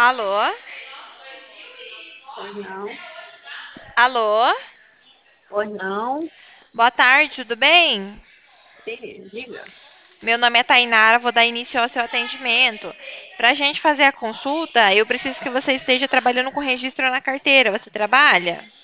Alô? Pois não. Alô? Pois não. Boa tarde, tudo bem? Sim, diga. Meu nome é Tainara, vou dar início ao seu atendimento. Para a gente fazer a consulta, eu preciso que você esteja trabalhando com registro na carteira. Você trabalha?